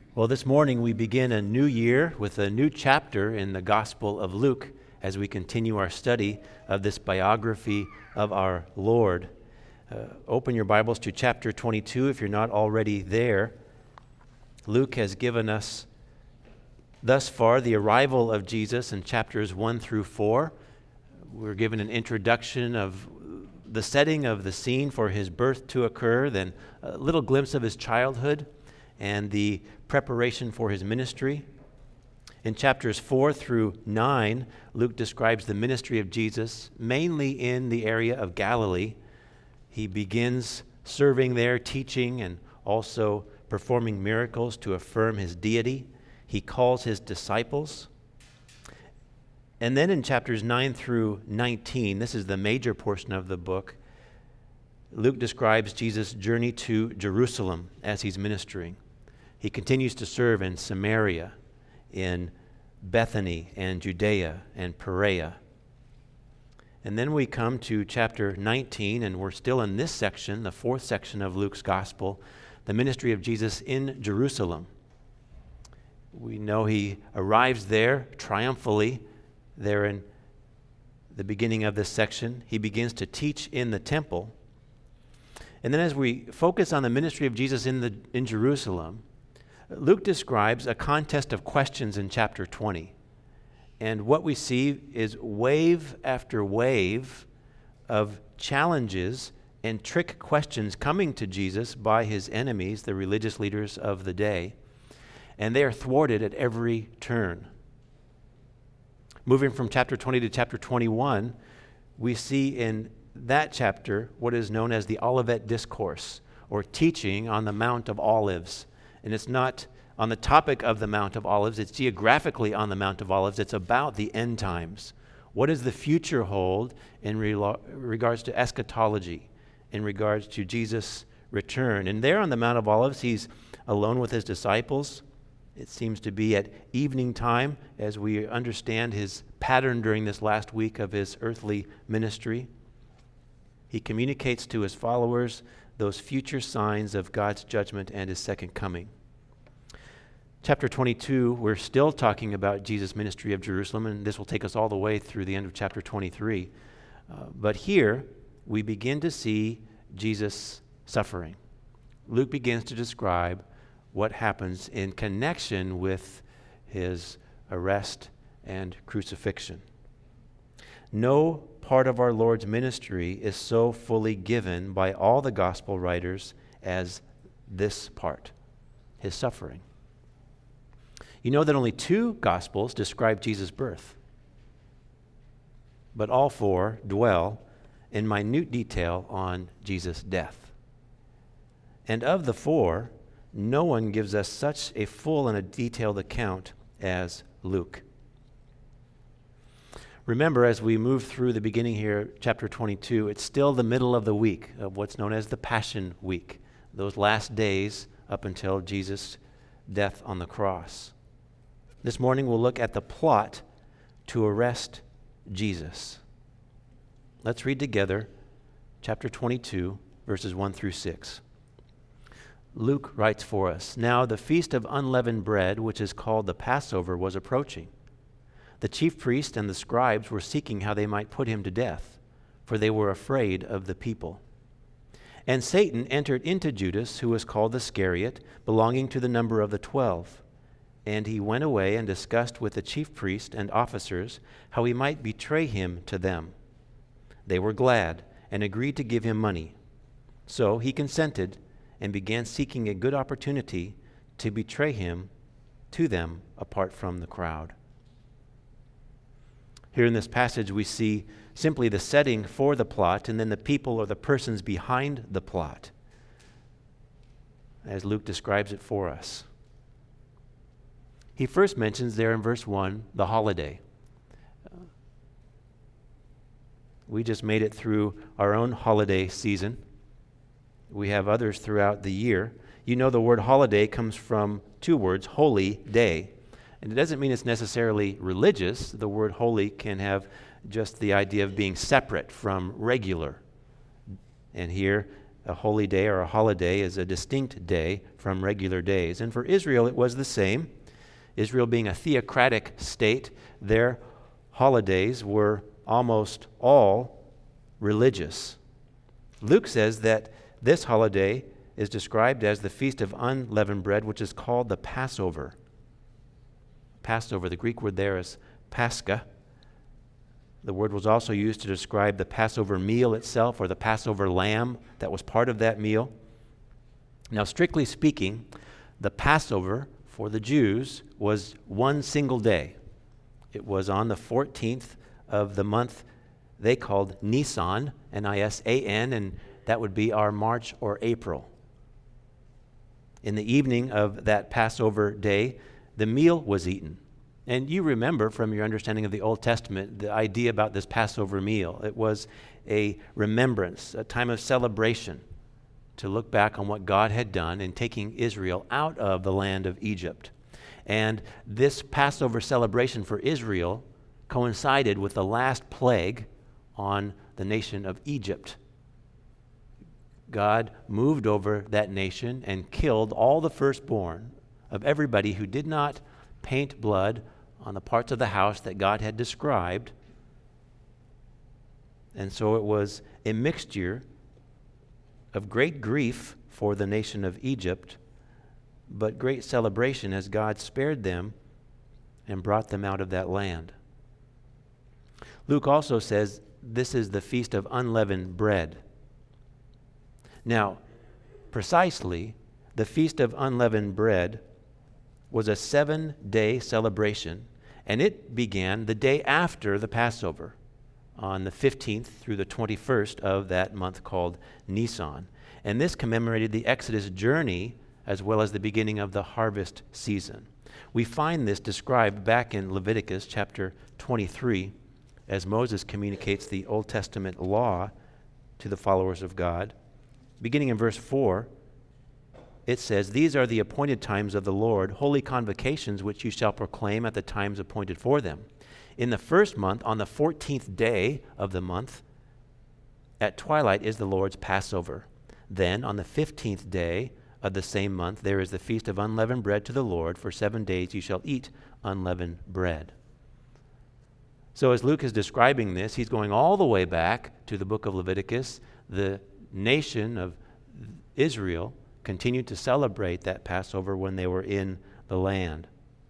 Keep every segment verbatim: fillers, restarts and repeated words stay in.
Well, this morning we begin a new year with a new chapter in the Gospel of Luke as we continue our study of this biography of our Lord. Uh, open your Bibles to chapter twenty-two if you're not already there. Luke has given us thus far the arrival of Jesus in chapters one through four. We're given an introduction of the setting of the scene for his birth to occur, then a little glimpse of his childhood, and the preparation for his ministry. In chapters four through nine, Luke describes the ministry of Jesus, mainly in the area of Galilee. He begins serving there, teaching, and also performing miracles to affirm his deity. He calls his disciples. And then in chapters nine through nineteen, this is the major portion of the book, Luke describes Jesus' journey to Jerusalem as he's ministering. He continues to serve in Samaria, in Bethany and Judea and Perea. And then we come to chapter nineteen, and we're still in this section, the fourth section of Luke's gospel, the ministry of Jesus in Jerusalem. We know he arrives there triumphantly, there in the beginning of this section. He begins to teach in the temple. And then as we focus on the ministry of Jesus in the in Jerusalem, Luke describes a contest of questions in chapter twenty. And what we see is wave after wave of challenges and trick questions coming to Jesus by his enemies, the religious leaders of the day. And they are thwarted at every turn. Moving from chapter twenty to chapter twenty-one, we see in that chapter what is known as the Olivet Discourse, or teaching on the Mount of Olives. And it's not on the topic of the Mount of Olives, it's geographically on the Mount of Olives. It's about the end times. What does the future hold in re- regards to eschatology, in regards to Jesus' return? And there on the Mount of Olives, he's alone with his disciples. It seems to be at evening time as we understand his pattern during this last week of his earthly ministry. He communicates to his followers those future signs of God's judgment and his second coming. Chapter twenty-two, we're still talking about Jesus' ministry of Jerusalem, and this will take us all the way through the end of chapter twenty-three. Uh, but here, we begin to see Jesus suffering. Luke begins to describe what happens in connection with his arrest and crucifixion. No part of our Lord's ministry is so fully given by all the gospel writers as this part, his suffering. You know that only two gospels describe Jesus' birth, but all four dwell in minute detail on Jesus' death. And of the four, no one gives us such a full and a detailed account as Luke. Remember, as we move through the beginning here, chapter twenty-two, it's still the middle of the week of what's known as the Passion Week, those last days up until Jesus' death on the cross. This morning we'll look at the plot to arrest Jesus. Let's read together chapter twenty-two, verses one through six. Luke writes for us, "Now the feast of unleavened bread, which is called the Passover, was approaching. The chief priests and the scribes were seeking how they might put him to death, for they were afraid of the people. And Satan entered into Judas, who was called Iscariot, belonging to the number of the twelve. And he went away and discussed with the chief priests and officers how he might betray him to them. They were glad and agreed to give him money. So he consented and began seeking a good opportunity to betray him to them apart from the crowd." Here in this passage, we see simply the setting for the plot and then the people or the persons behind the plot, as Luke describes it for us. He first mentions there in verse one the holiday. We just made it through our own holiday season. We have others throughout the year. You know the word holiday comes from two words, holy day. And it doesn't mean it's necessarily religious. The word holy can have just the idea of being separate from regular. And here a holy day or a holiday is a distinct day from regular days. And for Israel, it was the same. Israel being a theocratic state, their holidays were almost all religious. Luke says that this holiday is described as the Feast of Unleavened Bread, which is called the Passover. Passover, the Greek word there is Pascha. The word was also used to describe the Passover meal itself or the Passover lamb that was part of that meal. Now, strictly speaking, the Passover for the Jews was one single day. It was on the fourteenth of the month they called Nisan, N I S A N, and that would be our March or April. In the evening of that Passover day, the meal was eaten. And you remember from your understanding of the Old Testament the idea about this Passover meal. It was a remembrance, a time of celebration to look back on what God had done in taking Israel out of the land of Egypt. And this Passover celebration for Israel coincided with the last plague on the nation of Egypt. God moved over that nation and killed all the firstborn of everybody who did not paint blood on the parts of the house that God had described. And so it was a mixture of great grief for the nation of Egypt, but great celebration as God spared them and brought them out of that land. Luke also says this is the Feast of Unleavened Bread. Now, precisely, the Feast of Unleavened Bread was a seven-day celebration, and it began the day after the Passover, on the fifteenth through the twenty-first of that month called Nisan. And this commemorated the Exodus journey as well as the beginning of the harvest season. We find this described back in Leviticus chapter twenty-three as Moses communicates the Old Testament law to the followers of God. Beginning in verse four, it says, "These are the appointed times of the Lord, holy convocations which you shall proclaim at the times appointed for them. In the first month, on the fourteenth day of the month, at twilight is the Lord's Passover. Then on the fifteenth day of the same month, there is the feast of unleavened bread to the Lord. For seven days you shall eat unleavened bread." So as Luke is describing this, he's going all the way back to the book of Leviticus. The nation of Israel continued to celebrate that Passover when they were in the land.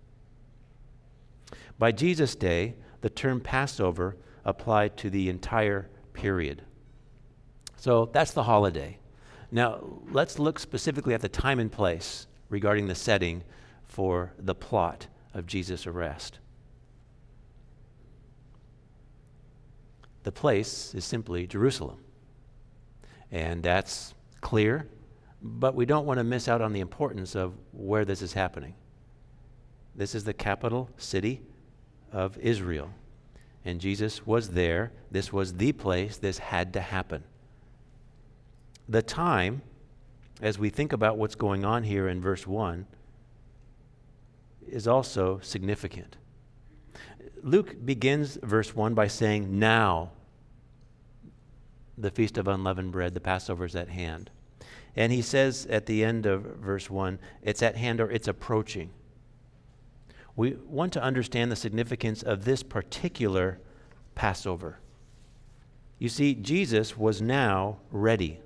By Jesus' day, the term Passover applied to the entire period. So that's the holiday. Now, let's look specifically at the time and place regarding the setting for the plot of Jesus' arrest. The place is simply Jerusalem. And that's clear, but we don't want to miss out on the importance of where this is happening. This is the capital city of Israel, and Jesus was there. This was the place. This had to happen. The time, as we think about what's going on here in verse one, is also significant. Luke begins verse one by saying, "Now the Feast of Unleavened Bread, the Passover, is at hand." And he says at the end of verse one, it's at hand or it's approaching. We want to understand the significance of this particular Passover. You see, Jesus was now ready.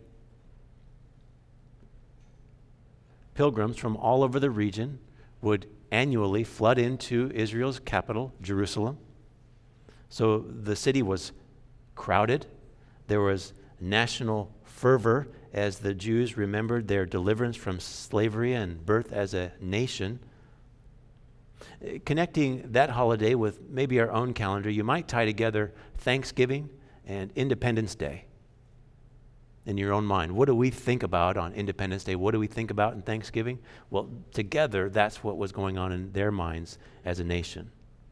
Pilgrims from all over the region would annually flood into Israel's capital, Jerusalem. So the city was crowded. There was national fervor as the Jews remembered their deliverance from slavery and birth as a nation. Connecting that holiday with maybe our own calendar, you might tie together Thanksgiving and Independence Day in your own mind. What do we think about on Independence Day? What do we think about in Thanksgiving? Well, together, that's what was going on in their minds as a nation.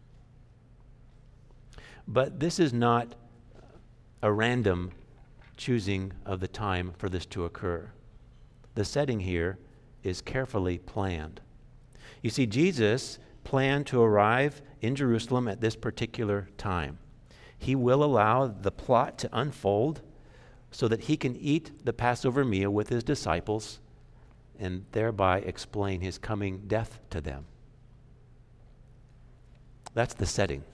But this is not a random choosing of the time for this to occur. The setting here is carefully planned. You see, Jesus planned to arrive in Jerusalem at this particular time. He will allow the plot to unfold so that he can eat the Passover meal with his disciples and thereby explain his coming death to them. That's the setting.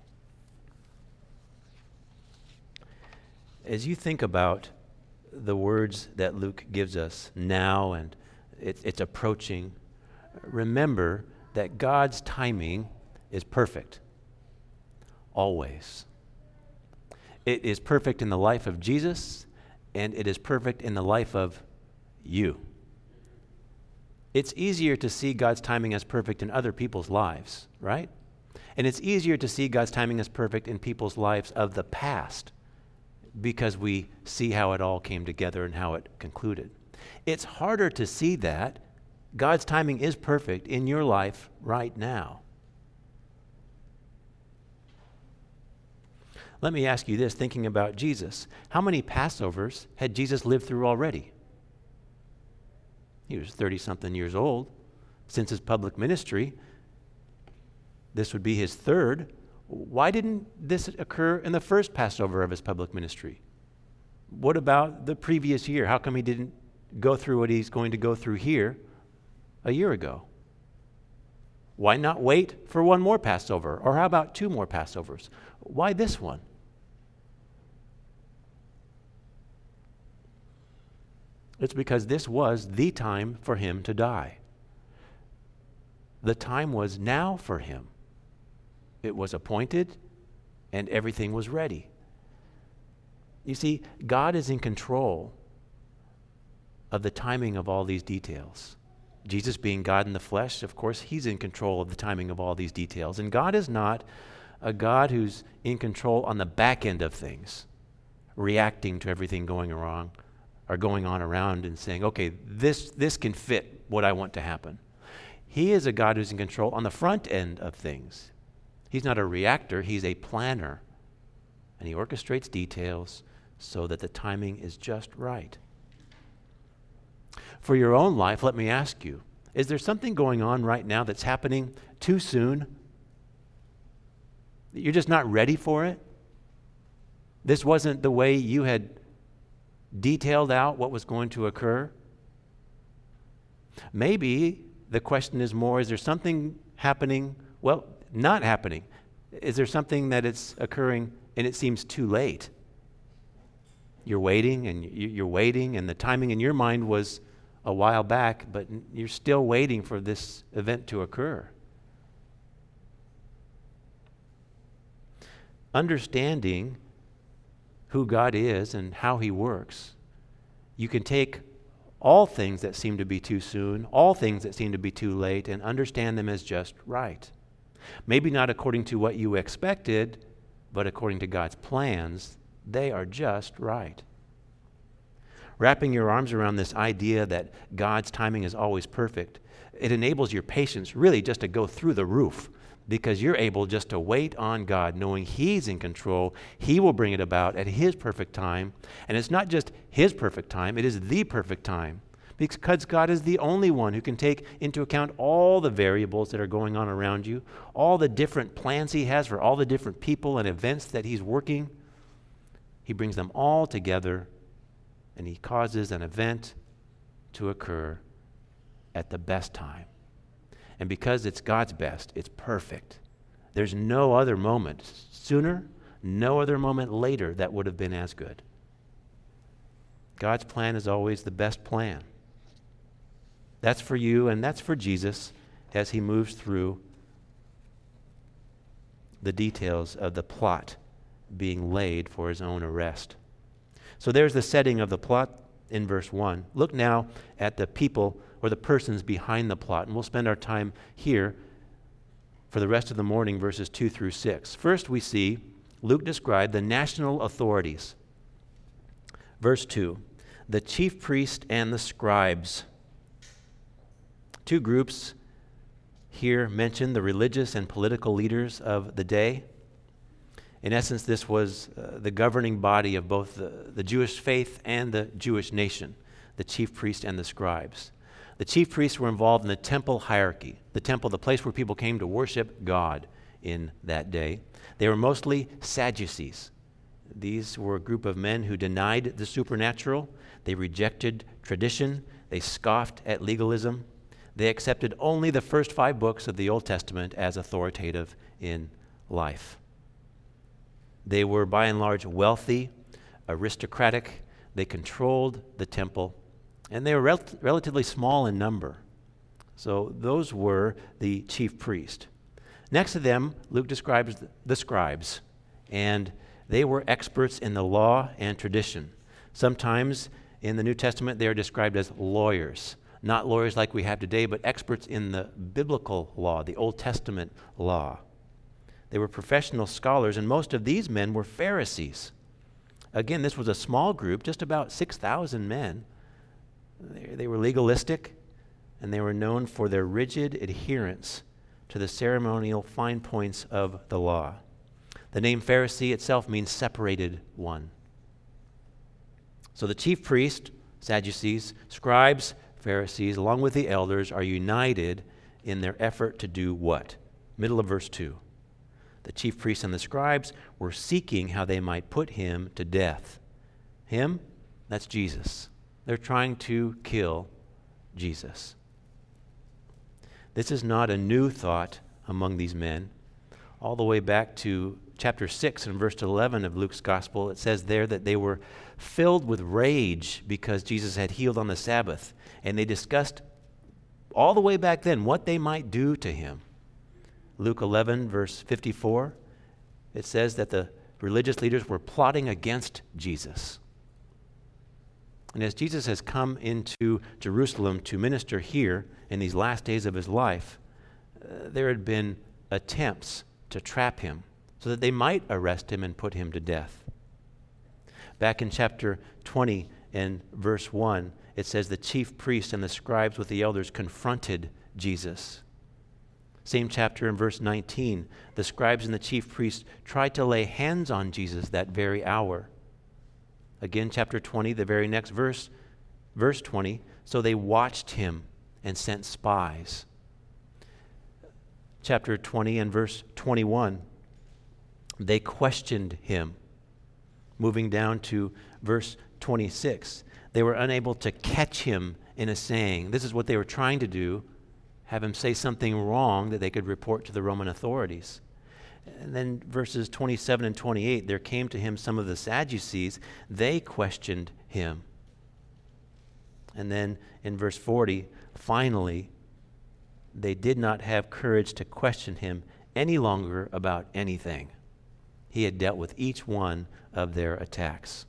As you think about the words that Luke gives us now and it, it's approaching, remember that God's timing is perfect, always. It is perfect in the life of Jesus, and it is perfect in the life of you. It's easier to see God's timing as perfect in other people's lives, right? And it's easier to see God's timing as perfect in people's lives of the past because we see how it all came together and how it concluded. It's harder to see that God's timing is perfect in your life right now. Let me ask you this, thinking about Jesus. How many Passovers had Jesus lived through already? He was thirty-something years old. Since his public ministry, this would be his third. Why didn't this occur in the first Passover of his public ministry? What about the previous year? How come he didn't go through what he's going to go through here a year ago? Why not wait for one more Passover? Or how about two more Passovers? Why this one? It's because this was the time for him to die. The time was now for him. It was appointed and everything was ready. You see, God is in control of the timing of all these details. Jesus being God in the flesh, of course, he's in control of the timing of all these details. And God is not a God who's in control on the back end of things, reacting to everything going wrong or going on around and saying, okay, this, this can fit what I want to happen. He is a God who's in control on the front end of things. He's not a reactor, he's a planner. And he orchestrates details so that the timing is just right. For your own life, let me ask you, is there something going on right now that's happening too soon? You're just not ready for it? This wasn't the way you had detailed out what was going to occur? Maybe the question is more, is there something happening, well, not happening? Is there something that it's occurring and it seems too late? You're waiting and you're waiting and the timing in your mind was a while back, but you're still waiting for this event to occur. Understanding who God is and how he works, you can take all things that seem to be too soon, all things that seem to be too late, and understand them as just right. Maybe not according to what you expected, but according to God's plans, they are just right. Wrapping your arms around this idea that God's timing is always perfect, it enables your patience really just to go through the roof, because you're able just to wait on God, knowing he's in control. He will bring it about at his perfect time. And it's not just his perfect time, it is the perfect time, because God is the only one who can take into account all the variables that are going on around you, all the different plans he has for all the different people and events that he's working. He brings them all together, and he causes an event to occur at the best time. And because it's God's best, it's perfect. There's no other moment sooner, no other moment later that would have been as good. God's plan is always the best plan. That's for you and that's for Jesus as he moves through the details of the plot being laid for his own arrest. So there's the setting of the plot in verse one. Look now at the people or the persons behind the plot, and we'll spend our time here for the rest of the morning, verses two through six. First, we see Luke describe the national authorities. Verse two, the chief priest and the scribes. Two groups here mention the religious and political leaders of the day. In essence, this was uh, the governing body of both the, the Jewish faith and the Jewish nation, the chief priest and the scribes. The chief priests were involved in the temple hierarchy, the temple, the place where people came to worship God in that day. They were mostly Sadducees. These were a group of men who denied the supernatural. They rejected tradition. They scoffed at legalism. They accepted only the first five books of the Old Testament as authoritative in life. They were by and large wealthy, aristocratic. They controlled the temple, and they were rel- relatively small in number. So those were the chief priest. Next to them, Luke describes the scribes, and they were experts in the law and tradition. Sometimes in the New Testament, they are described as lawyers. Not lawyers like we have today, but experts in the biblical law, the Old Testament law. They were professional scholars, and most of these men were Pharisees. Again, this was a small group, just about six thousand men. They, they were legalistic, and they were known for their rigid adherence to the ceremonial fine points of the law. The name Pharisee itself means separated one. So the chief priest, Sadducees, scribes, Pharisees, along with the elders, are united in their effort to do what? Middle of verse two. The chief priests and the scribes were seeking how they might put him to death. Him? That's Jesus. They're trying to kill Jesus. This is not a new thought among these men. All the way back to chapter six and verse eleven of Luke's gospel, it says there that they were filled with rage because Jesus had healed on the Sabbath. And they discussed all the way back then what they might do to him. Luke eleven, verse fifty-four, it says that the religious leaders were plotting against Jesus. And as Jesus has come into Jerusalem to minister here in these last days of his life, uh, there had been attempts to trap him so that they might arrest him and put him to death. Back in chapter twenty and verse one, it says the chief priests and the scribes with the elders confronted Jesus. Same chapter in verse nineteen, the scribes and the chief priests tried to lay hands on Jesus that very hour. Again, chapter twenty, the very next verse, verse twenty, so they watched him and sent spies. Chapter twenty and verse twenty-one, they questioned him. Moving down to verse twenty-six, they were unable to catch him in a saying. This is what they were trying to do, have him say something wrong that they could report to the Roman authorities. And then verses twenty-seven and twenty-eight, there came to him some of the Sadducees. They questioned him. And then in verse forty, finally, they did not have courage to question him any longer about anything. He had dealt with each one of their attacks.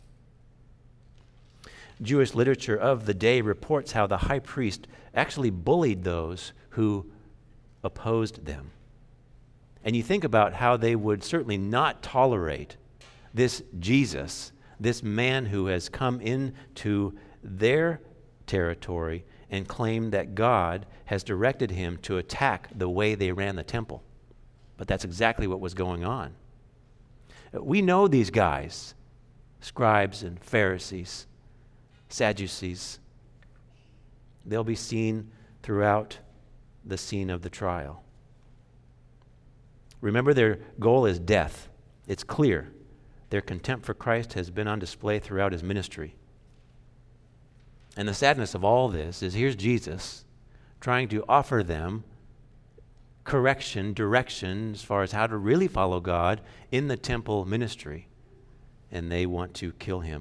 Jewish literature of the day reports how the high priest actually bullied those who opposed them. And you think about how they would certainly not tolerate this Jesus, this man who has come into their territory and claimed that God has directed him to attack the way they ran the temple. But that's exactly what was going on. We know these guys, scribes and Pharisees, Sadducees. They'll be seen throughout the scene of the trial. Remember, their goal is death. It's clear. Their contempt for Christ has been on display throughout his ministry. And the sadness of all this is here's Jesus trying to offer them correction, direction as far as how to really follow God in the temple ministry. And they want to kill him.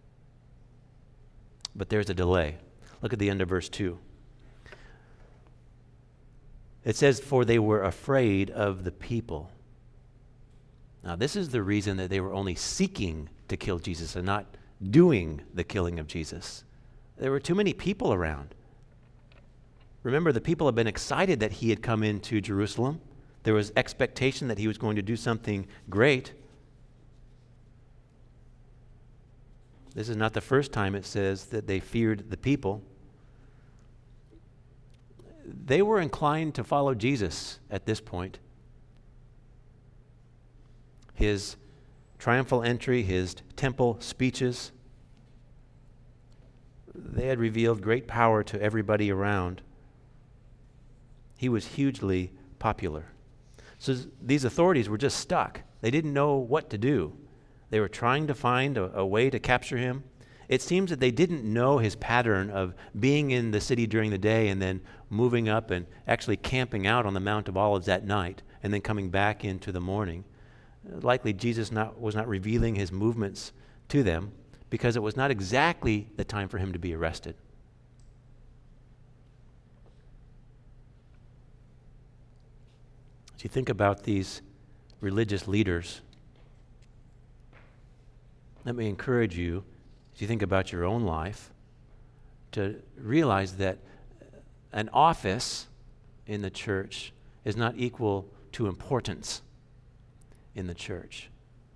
But there's a delay. Look at the end of verse two. It says, for they were afraid of the people. Now, this is the reason that they were only seeking to kill Jesus and not doing the killing of Jesus. There were too many people around. Remember, the people had been excited that he had come into Jerusalem. There was expectation that he was going to do something great. This is not the first time it says that they feared the people. They were inclined to follow Jesus at this point. His triumphal entry, his temple speeches, they had revealed great power to everybody around. He was hugely popular. So these authorities were just stuck. They didn't know what to do. They were trying to find a, a way to capture him. It seems that they didn't know his pattern of being in the city during the day and then moving up and actually camping out on the Mount of Olives at night and then coming back into the morning. Likely Jesus not, was not revealing his movements to them because it was not exactly the time for him to be arrested. As you think about these religious leaders, let me encourage you, as you think about your own life, to realize that an office in the church is not equal to importance in the church.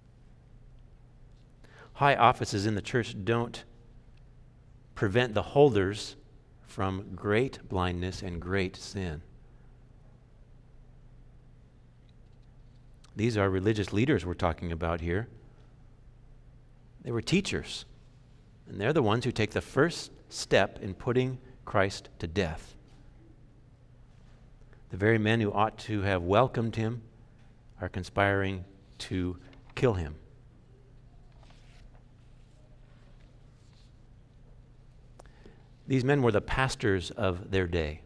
High offices in the church don't prevent the holders from great blindness and great sin. These are religious leaders we're talking about here. They were teachers, and they're the ones who take the first step in putting Christ to death. The very men who ought to have welcomed him are conspiring to kill him. These men were the pastors of their day.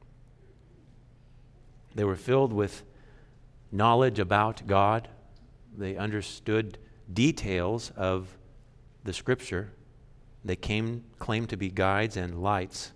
They were filled with knowledge about God. They understood details of the Scripture. They came, claimed to be guides and lights.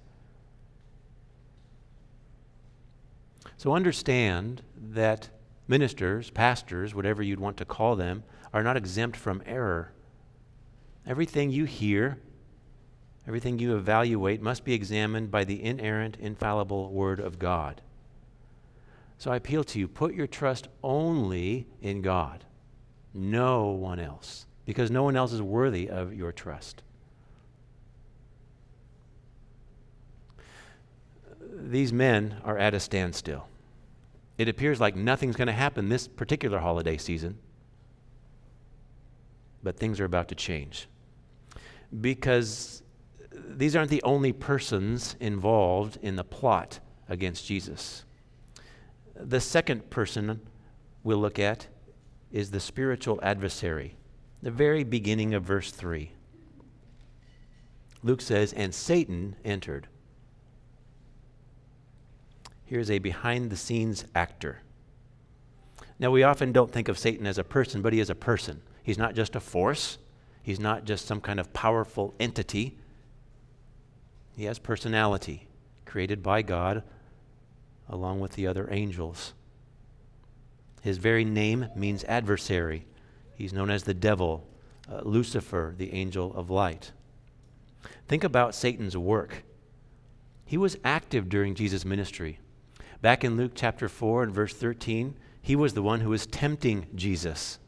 So understand that ministers, pastors, whatever you'd want to call them, are not exempt from error. Everything you hear, everything you evaluate must be examined by the inerrant, infallible Word of God. So I appeal to you, put your trust only in God, no one else, because no one else is worthy of your trust. These men are at a standstill. It appears like nothing's going to happen this particular holiday season, but things are about to change. Because these aren't the only persons involved in the plot against Jesus. The second person we'll look at is the spiritual adversary, the very beginning of verse three. Luke says, "And Satan entered." Here's a behind-the-scenes actor. Now, we often don't think of Satan as a person, but he is a person. He's not just a force. He's not just some kind of powerful entity. He has personality, created by God, along with the other angels. His very name means adversary. He's known as the devil, uh, Lucifer, the angel of light. Think about Satan's work. He was active during Jesus' ministry. Back in Luke chapter four and verse thirteen, he was the one who was tempting Jesus.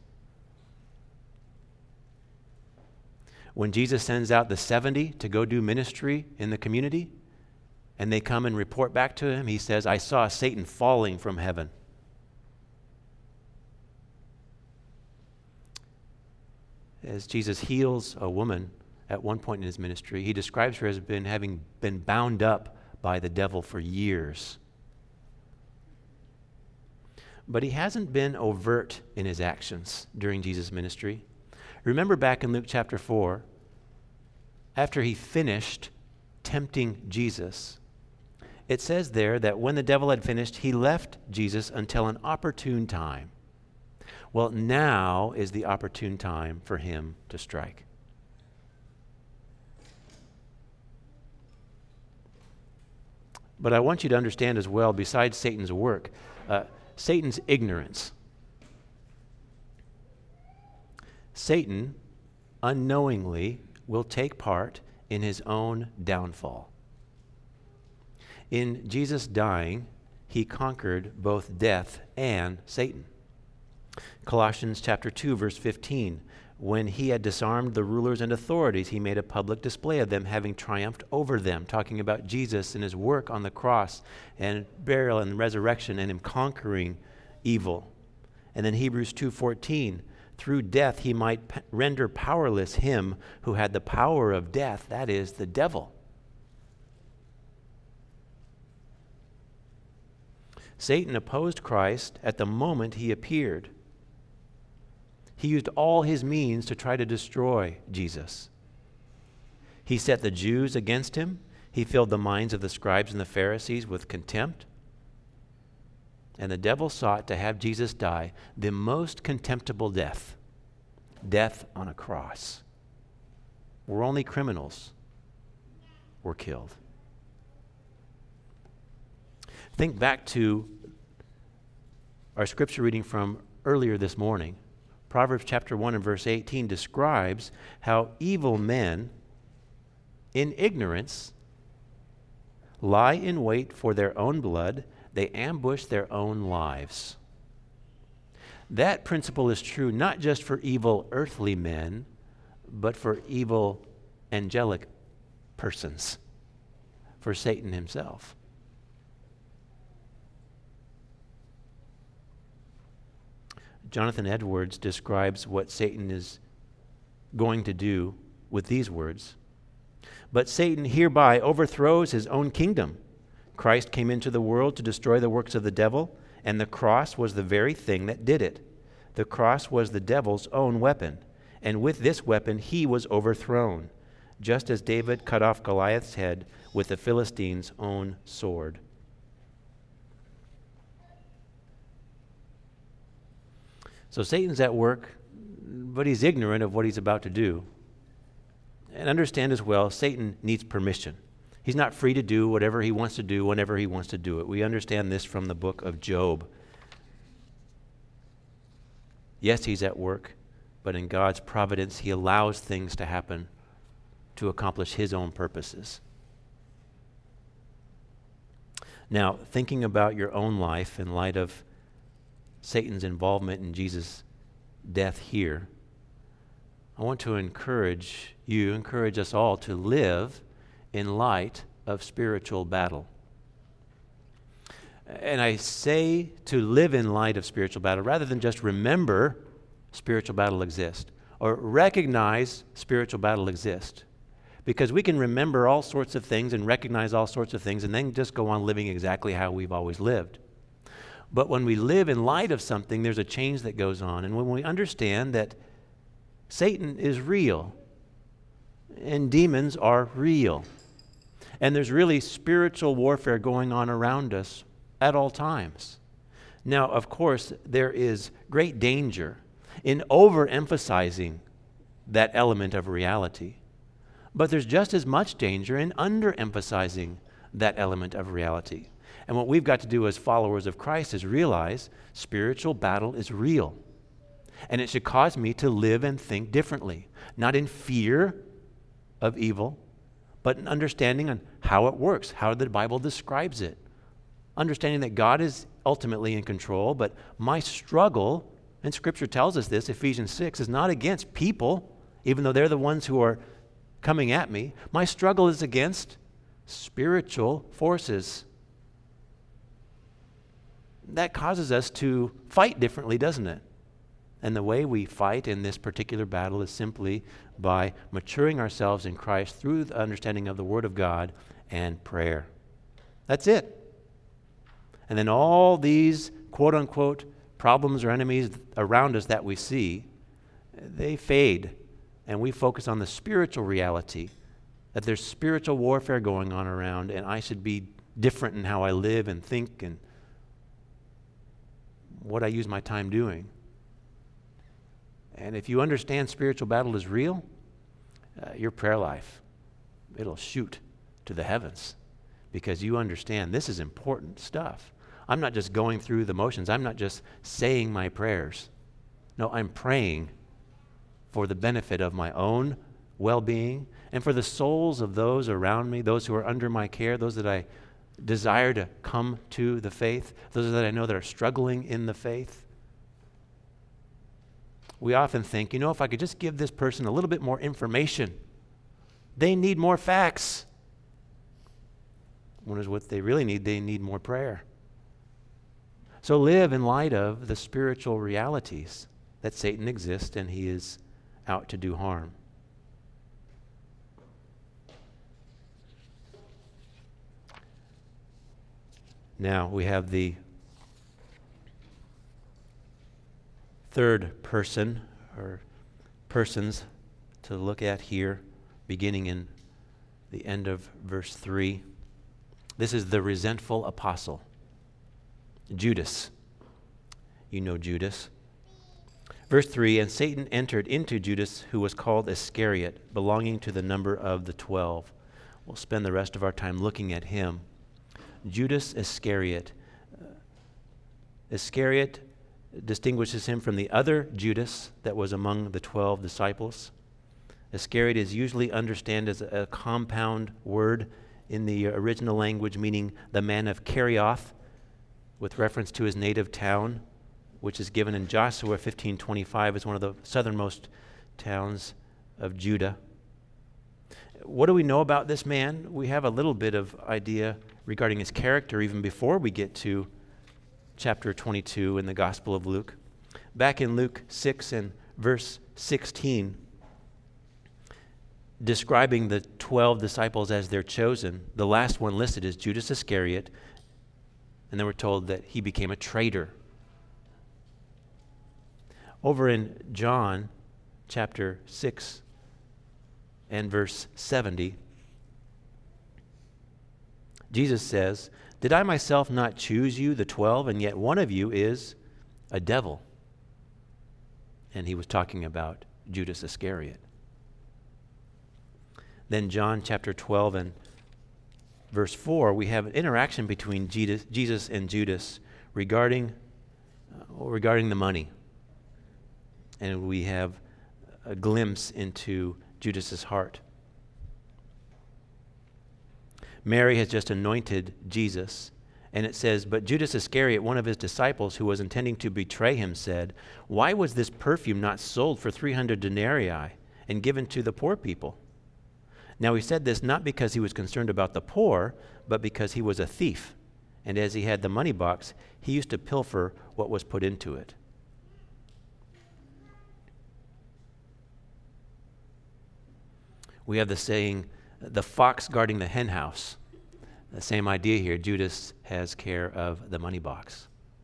When Jesus sends out the seventy to go do ministry in the community, and they come and report back to him, he says, "I saw Satan falling from heaven." As Jesus heals a woman at one point in his ministry, he describes her as been, having been bound up by the devil for years. But he hasn't been overt in his actions during Jesus' ministry. Remember back in Luke chapter four, after he finished tempting Jesus, it says there that when the devil had finished, he left Jesus until an opportune time. Well, now is the opportune time for him to strike. But I want you to understand as well, besides Satan's work, uh, Satan's ignorance. Satan unknowingly will take part in his own downfall. In Jesus dying, he conquered both death and Satan. Colossians chapter two, verse fifteen, when he had disarmed the rulers and authorities, he made a public display of them, having triumphed over them, talking about Jesus and his work on the cross and burial and resurrection and him conquering evil. And then Hebrews two fourteen, through death he might p- render powerless him who had the power of death, that is, the devil. Satan opposed Christ at the moment he appeared. He used all his means to try to destroy Jesus. He set the Jews against him. He filled the minds of the scribes and the Pharisees with contempt. And the devil sought to have Jesus die the most contemptible death, death on a cross, where only criminals were killed. Think back to our scripture reading from earlier this morning. Proverbs chapter one and verse eighteen describes how evil men, in ignorance, lie in wait for their own blood. They ambush their own lives. That principle is true not just for evil earthly men, but for evil angelic persons, for Satan himself. Jonathan Edwards describes what Satan is going to do with these words. But Satan hereby overthrows his own kingdom. Christ came into the world to destroy the works of the devil, and the cross was the very thing that did it. The cross was the devil's own weapon, and with this weapon he was overthrown, just as David cut off Goliath's head with the Philistine's own sword. So Satan's at work, but he's ignorant of what he's about to do. And understand as well, Satan needs permission. He's not free to do whatever he wants to do whenever he wants to do it. We understand this from the book of Job. Yes, he's at work, but in God's providence, he allows things to happen to accomplish his own purposes. Now, thinking about your own life in light of Satan's involvement in Jesus' death here, I want to encourage you, encourage us all to live in light of spiritual battle. And I say to live in light of spiritual battle rather than just remember spiritual battle exists or recognize spiritual battle exists. Because we can remember all sorts of things and recognize all sorts of things and then just go on living exactly how we've always lived. But when we live in light of something, there's a change that goes on. And when we understand that Satan is real and demons are real, and there's really spiritual warfare going on around us at all times. Now, of course, there is great danger in overemphasizing that element of reality. But there's just as much danger in underemphasizing that element of reality. And what we've got to do as followers of Christ is realize spiritual battle is real. And it should cause me to live and think differently, not in fear of evil, but an understanding on how it works, how the Bible describes it. Understanding that God is ultimately in control, but my struggle, and Scripture tells us this, Ephesians six, is not against people, even though they're the ones who are coming at me. My struggle is against spiritual forces. That causes us to fight differently, doesn't it? And the way we fight in this particular battle is simply by maturing ourselves in Christ through the understanding of the Word of God and prayer. That's it. And then all these quote-unquote problems or enemies around us that we see, they fade. And we focus on the spiritual reality, that there's spiritual warfare going on around, and I should be different in how I live and think and what I use my time doing. And if you understand spiritual battle is real, uh, your prayer life, it'll shoot to the heavens because you understand this is important stuff. I'm not just going through the motions. I'm not just saying my prayers. No, I'm praying for the benefit of my own well-being and for the souls of those around me, those who are under my care, those that I desire to come to the faith, those that I know that are struggling in the faith. We often think, you know, if I could just give this person a little bit more information, they need more facts. When is what they really need, they need more prayer. So live in light of the spiritual realities that Satan exists and he is out to do harm. Now we have the third person or persons to look at here, beginning in the end of verse three. This is the resentful apostle, Judas. You know Judas. Verse three, and Satan entered into Judas, who was called Iscariot, belonging to the number of the twelve. We'll spend the rest of our time looking at him. Judas Iscariot. Uh, Iscariot distinguishes him from the other Judas that was among the twelve disciples. Iscariot is usually understood as a, a compound word in the original language, meaning the man of Kerioth, with reference to his native town, which is given in Joshua fifteen twenty-five as one of the southernmost towns of Judah. What do we know about this man? We have a little bit of idea regarding his character even before we get to chapter twenty-two in the Gospel of Luke. Back in Luke six and verse sixteen, describing the twelve disciples as their chosen, the last one listed is Judas Iscariot, and then we're told that he became a traitor. Over in John chapter six and verse seventy, Jesus says, "Did I myself not choose you, the twelve, and yet one of you is a devil?" And he was talking about Judas Iscariot. Then John chapter twelve and verse four, we have an interaction between Jesus and Judas regarding, uh, regarding the money. And we have a glimpse into Judas's heart. Mary has just anointed Jesus, and it says, "But Judas Iscariot, one of his disciples who was intending to betray him, said, 'Why was this perfume not sold for three hundred denarii and given to the poor people?' Now he said this not because he was concerned about the poor, but because he was a thief, and as he had the money box, he used to pilfer what was put into it." We have the saying, "the fox guarding the hen house." The same idea here. Judas has care of the money box.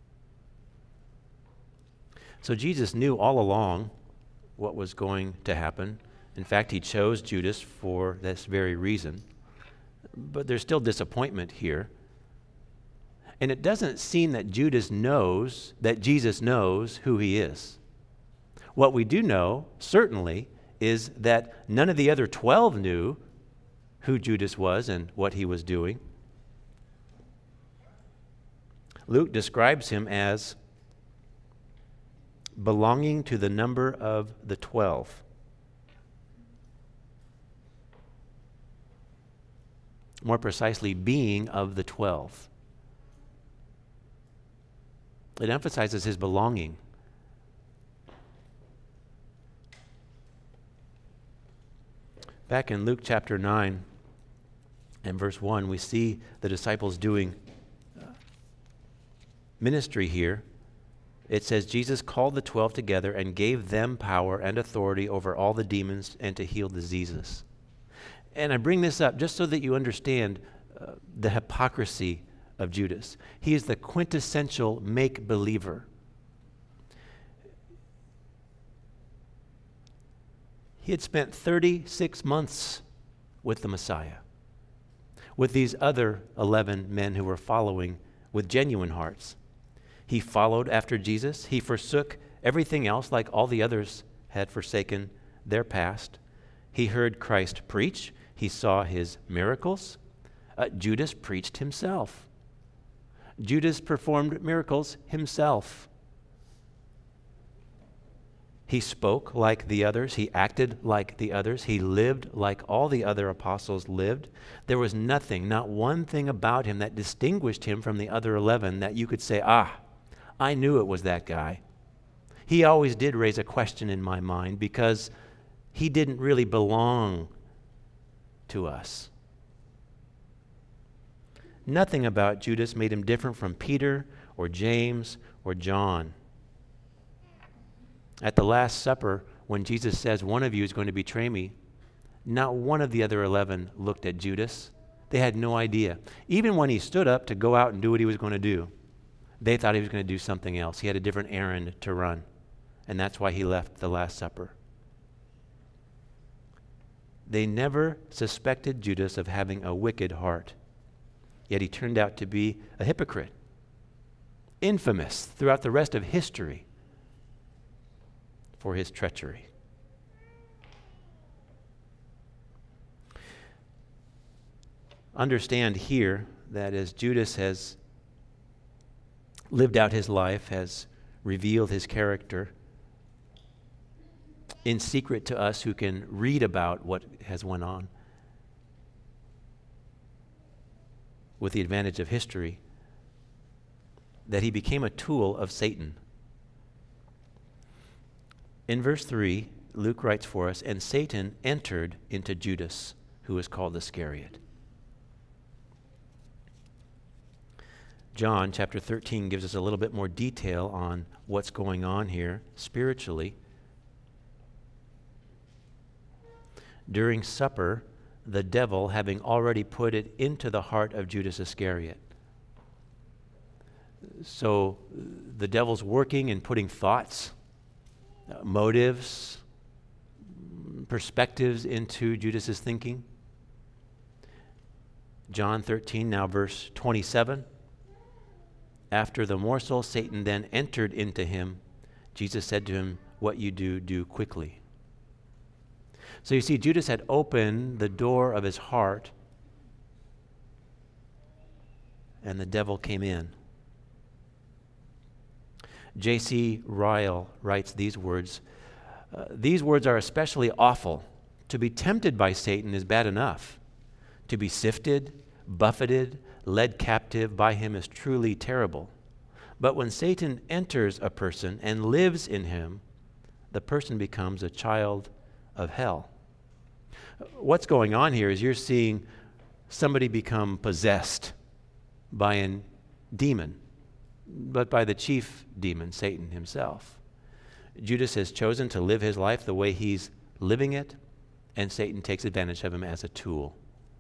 So Jesus knew all along what was going to happen. In fact, he chose Judas for this very reason. But there's still disappointment here. And it doesn't seem that Judas knows, that Jesus knows who he is. What we do know, certainly, is that none of the other twelve knew who Judas was and what he was doing. Luke describes him as belonging to the number of the twelve. More precisely, being of the twelve. It emphasizes his belonging. Back in Luke chapter nine and verse one, we see the disciples doing uh, ministry here. It says, Jesus called the twelve together and gave them power and authority over all the demons and to heal diseases. And I bring this up just so that you understand uh, the hypocrisy of Judas. He is the quintessential make-believer. He had spent thirty-six months with the Messiah, with these other eleven men who were following with genuine hearts. He followed after Jesus. He forsook everything else like all the others had forsaken their past. He heard Christ preach. He saw his miracles. Uh, Judas preached himself. Judas performed miracles himself. He spoke like the others. He acted like the others. He lived like all the other apostles lived. There was nothing, not one thing about him that distinguished him from the other eleven that you could say, ah, I knew it was that guy. He always did raise a question in my mind because he didn't really belong to us. Nothing about Judas made him different from Peter or James or John. At the Last Supper, when Jesus says, one of you is going to betray me, not one of the other eleven looked at Judas. They had no idea. Even when he stood up to go out and do what he was going to do, they thought he was going to do something else. He had a different errand to run. and that's why he left the Last Supper. They never suspected Judas of having a wicked heart, yet he turned out to be a hypocrite, infamous throughout the rest of history for his treachery. Understand here that as Judas has lived out his life, has revealed his character in secret to us who can read about what has went on, with the advantage of history, that he became a tool of Satan. In verse three, Luke writes for us, and Satan entered into Judas, who is called Iscariot. John chapter thirteen gives us a little bit more detail on what's going on here spiritually. During supper, the devil having already put it into the heart of Judas Iscariot. So the devil's working and putting thoughts, uh, motives, perspectives into Judas's thinking. John thirteen, now verse twenty-seven. After the morsel, Satan then entered into him. Jesus said to him, "What you do, do quickly." So you see, Judas had opened the door of his heart, and the devil came in. J C Ryle writes these words, uh, these words are especially awful. To be tempted by Satan is bad enough. To be sifted, buffeted, led captive by him is truly terrible. But when Satan enters a person and lives in him, the person becomes a child of hell. What's going on here is you're seeing somebody become possessed by a demon, but by the chief demon, Satan himself. Judas has chosen to live his life the way he's living it, and Satan takes advantage of him as a tool.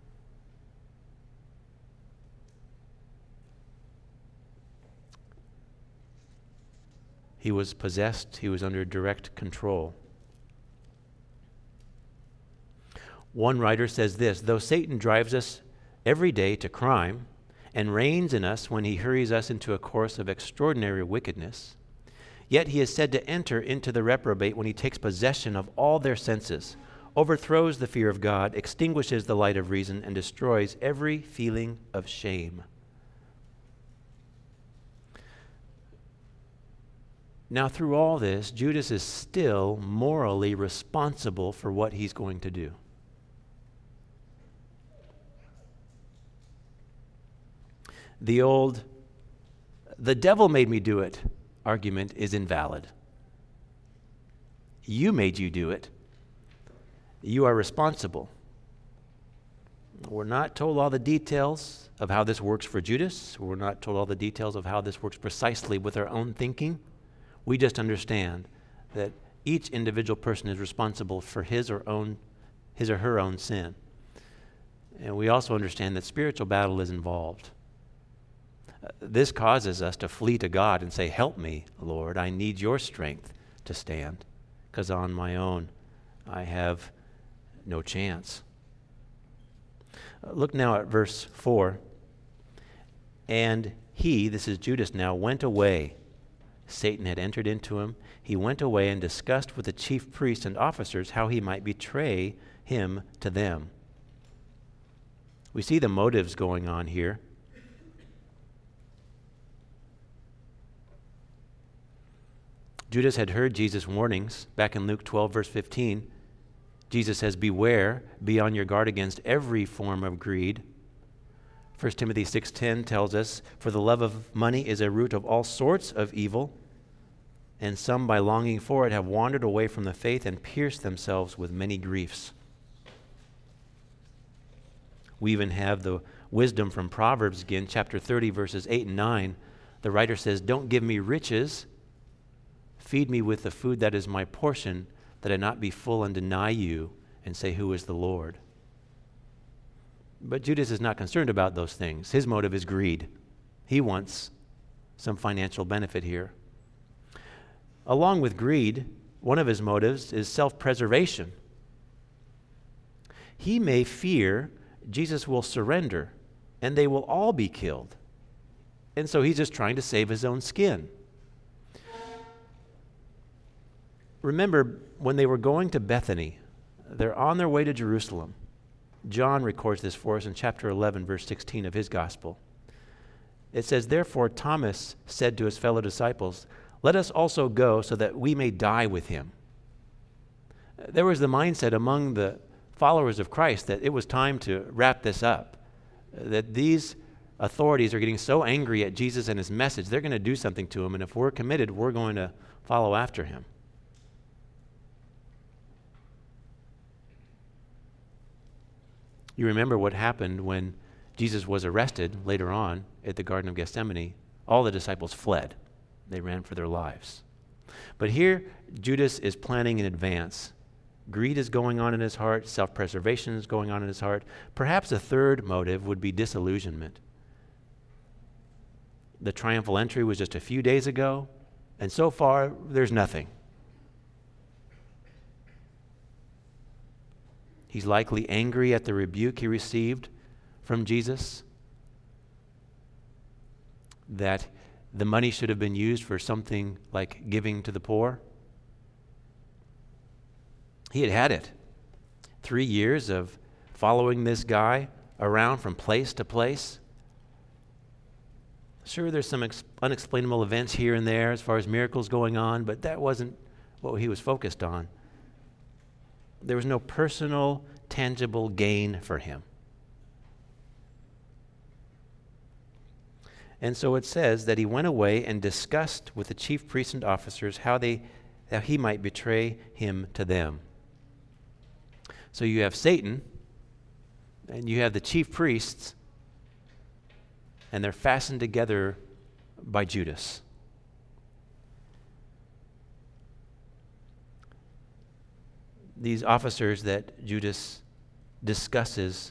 He was possessed. He was under direct control. One writer says this, though Satan drives us every day to crime and reigns in us when he hurries us into a course of extraordinary wickedness, yet he is said to enter into the reprobate when he takes possession of all their senses, overthrows the fear of God, extinguishes the light of reason, and destroys every feeling of shame. Now, through all this, Judas is still morally responsible for what he's going to do. The old, the devil made me do it argument is invalid. You made you do it. You are responsible. We're not told all the details of how this works for Judas. We're not told all the details of how this works precisely with our own thinking. We just understand that each individual person is responsible for his or own, his or her own sin. And we also understand that spiritual battle is involved. Uh, this causes us to flee to God and say, help me, Lord. I need your strength to stand, because on my own I have no chance. Uh, look now at verse four. And he, this is Judas now, went away. Satan had entered into him. He went away and discussed with the chief priests and officers how he might betray him to them. We see the motives going on here. Judas had heard Jesus' warnings back in Luke twelve, verse fifteen. Jesus says, beware, be on your guard against every form of greed. First Timothy six ten tells us, for the love of money is a root of all sorts of evil, and some by longing for it have wandered away from the faith and pierced themselves with many griefs. We even have the wisdom from Proverbs again, chapter thirty, verses eight and nine. The writer says, don't give me riches, feed me with the food that is my portion, that I not be full and deny you and say, who is the Lord? But Judas is not concerned about those things. His motive is greed. He wants some financial benefit here. Along with greed, one of his motives is self-preservation. He may fear Jesus will surrender and they will all be killed. And so he's just trying to save his own skin. Remember, when they were going to Bethany, they're on their way to Jerusalem. John records this for us in chapter eleven, verse sixteen of his gospel. It says, "Therefore Thomas said to his fellow disciples, 'Let us also go so that we may die with him.'" There was the mindset among the followers of Christ that it was time to wrap this up, that these authorities are getting so angry at Jesus and his message, they're going to do something to him, and if we're committed, we're going to follow after him. You remember what happened when Jesus was arrested later on at the Garden of Gethsemane. All the disciples fled. They ran for their lives. But here, Judas is planning in advance. Greed is going on in his heart. Self-preservation is going on in his heart. Perhaps a third motive would be disillusionment. The triumphal entry was just a few days ago, and so far, there's nothing. He's likely angry at the rebuke he received from Jesus, that the money should have been used for something like giving to the poor. He had had it. Three years of following this guy around from place to place. Sure, there's some ex- unexplainable events here and there as far as miracles going on, but that wasn't what he was focused on. There was no personal, tangible gain for him. And so it says that he went away and discussed with the chief priests and officers how they, how he might betray him to them. So you have Satan, and you have the chief priests, and they're fastened together by Judas. These officers that Judas discusses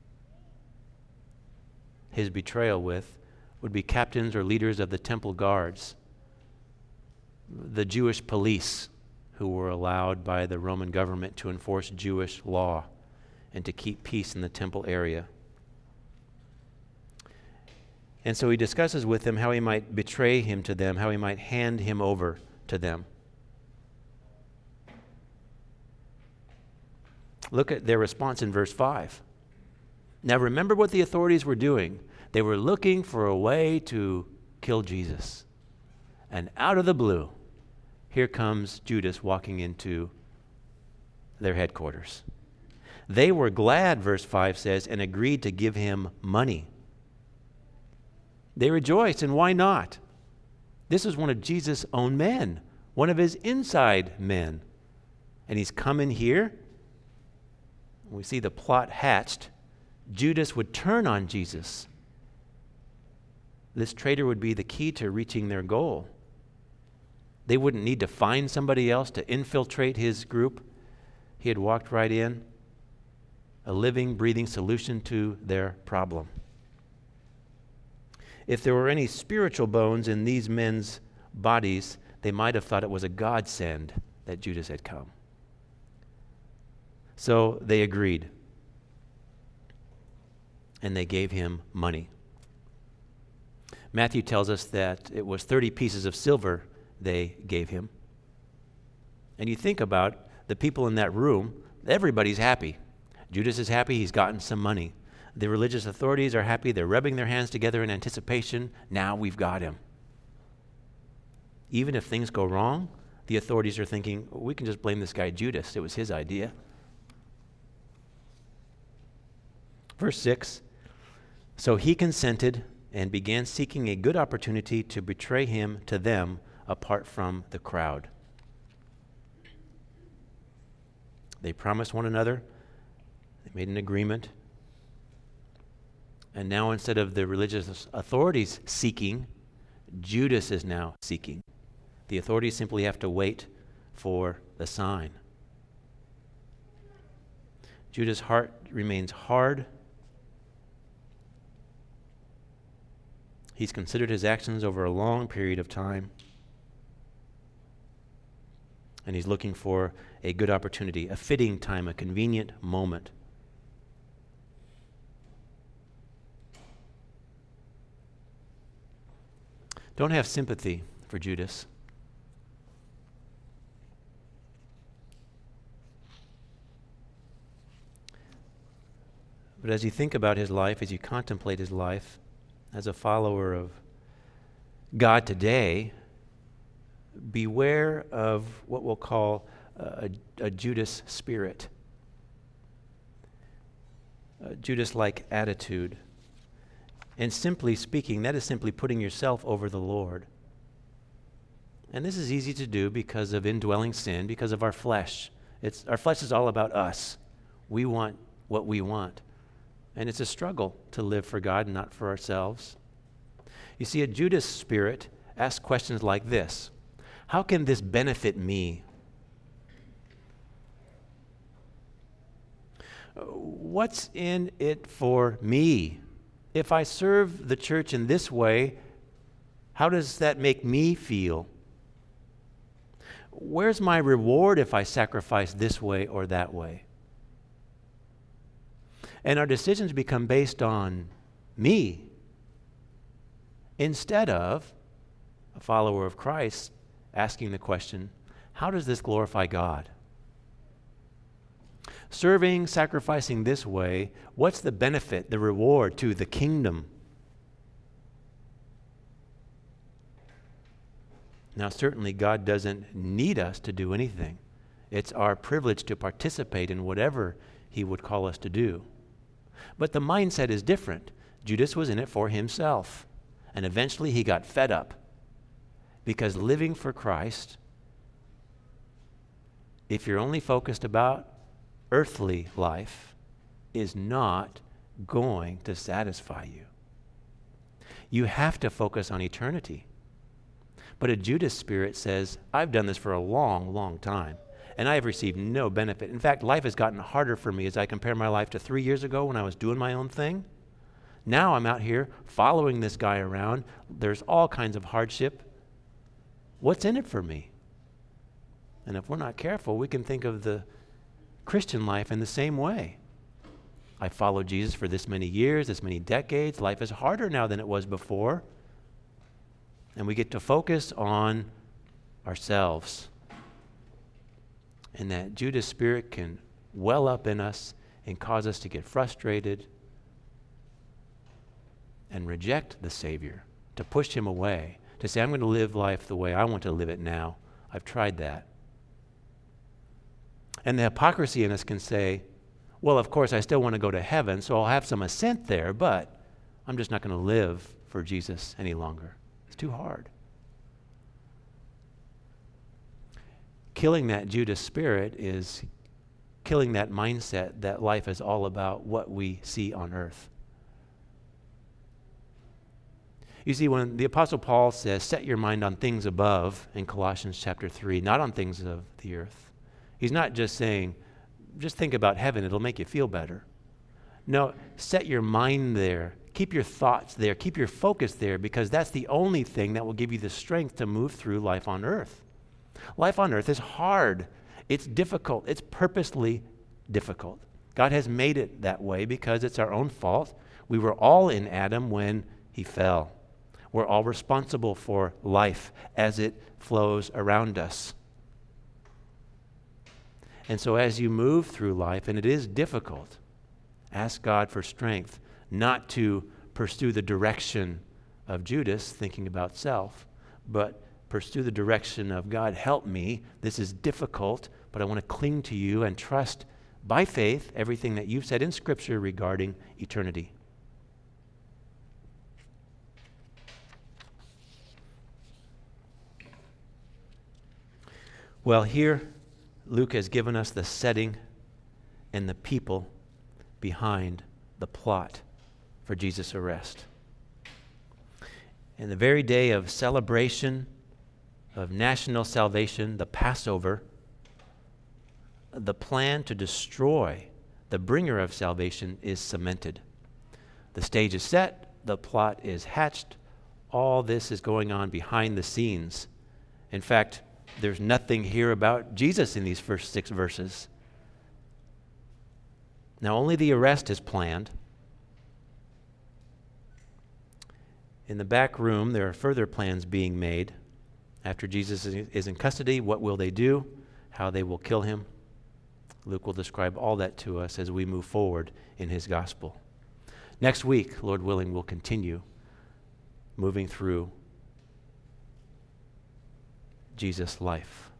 his betrayal with would be captains or leaders of the temple guards, the Jewish police who were allowed by the Roman government to enforce Jewish law and to keep peace in the temple area. And so he discusses with them how he might betray him to them, how he might hand him over to them. Look at their response in verse five. Now remember what the authorities were doing. They were looking for a way to kill Jesus. And out of the blue, here comes Judas walking into their headquarters. They were glad, verse five says, and agreed to give him money. They rejoiced, and why not? This was one of Jesus' own men, one of his inside men. And he's come in here. We see the plot hatched. Judas would turn on Jesus. This traitor would be the key to reaching their goal. They wouldn't need to find somebody else to infiltrate his group. He had walked right in, a living, breathing solution to their problem. If there were any spiritual bones in these men's bodies, they might have thought it was a godsend that Judas had come. So they agreed, and they gave him money. Matthew tells us that it was thirty pieces of silver they gave him. And you think about the people in that room, everybody's happy. Judas is happy, he's gotten some money. The religious authorities are happy, they're rubbing their hands together in anticipation. Now we've got him. Even if things go wrong, the authorities are thinking, we can just blame this guy Judas. It was his idea. Verse six, so he consented and began seeking a good opportunity to betray him to them apart from the crowd. They promised one another. They made an agreement. And now instead of the religious authorities seeking, Judas is now seeking. The authorities simply have to wait for the sign. Judas' heart remains hard. He's considered his actions over a long period of time. And he's looking for a good opportunity, a fitting time, a convenient moment. Don't have sympathy for Judas. But as you think about his life, as you contemplate his life as a follower of God today, beware of what we'll call a, a Judas spirit, a Judas-like attitude. And simply speaking, that is simply putting yourself over the Lord. And this is easy to do because of indwelling sin, because of our flesh. It's, our flesh is all about us. We want what we want. And it's a struggle to live for God and not for ourselves. You see, a Judas spirit asks questions like this: how can this benefit me? What's in it for me? If I serve the church in this way, how does that make me feel? Where's my reward if I sacrifice this way or that way? And our decisions become based on me instead of a follower of Christ asking the question, how does this glorify God? Serving, sacrificing this way, what's the benefit, the reward to the kingdom? Now, certainly God doesn't need us to do anything. It's our privilege to participate in whatever he would call us to do. But the mindset is different. Judas was in it for himself. And eventually he got fed up. Because living for Christ, if you're only focused about earthly life, is not going to satisfy you. You have to focus on eternity. But a Judas spirit says, I've done this for a long, long time, and I have received no benefit. In fact, life has gotten harder for me as I compare my life to three years ago when I was doing my own thing. Now I'm out here following this guy around. There's all kinds of hardship. What's in it for me? And if we're not careful, we can think of the Christian life in the same way. I followed Jesus for this many years, this many decades. Life is harder now than it was before. And we get to focus on ourselves. And that Judas spirit can well up in us and cause us to get frustrated and reject the Savior, to push him away, to say, I'm going to live life the way I want to live it now. I've tried that. And the hypocrisy in us can say, well, of course, I still want to go to heaven, so I'll have some assent there, but I'm just not going to live for Jesus any longer. It's too hard. Killing that Judas spirit is killing that mindset that life is all about what we see on earth. You see, when the Apostle Paul says, set your mind on things above in Colossians chapter three, not on things of the earth, he's not just saying, just think about heaven, it'll make you feel better. No, set your mind there. Keep your thoughts there. Keep your focus there, because that's the only thing that will give you the strength to move through life on earth. Life on earth is hard. It's difficult. It's purposely difficult. God has made it that way because it's our own fault. We were all in Adam when he fell. We're all responsible for life as it flows around us. And so as you move through life, and it is difficult, ask God for strength not to pursue the direction of Judas, thinking about self, but pursue the direction of God, help me. This is difficult, but I want to cling to you and trust by faith everything that you've said in Scripture regarding eternity. Well, here Luke has given us the setting and the people behind the plot for Jesus' arrest. In the very day of celebration of national salvation, the Passover, the plan to destroy the bringer of salvation is cemented. The stage is set, the plot is hatched, all this is going on behind the scenes. In fact, there's nothing here about Jesus in these first six verses. Now, only the arrest is planned. In the back room, there are further plans being made. After Jesus is in custody, what will they do? How they will kill him? Luke will describe all that to us as we move forward in his gospel. Next week, Lord willing, we'll continue moving through Jesus' life.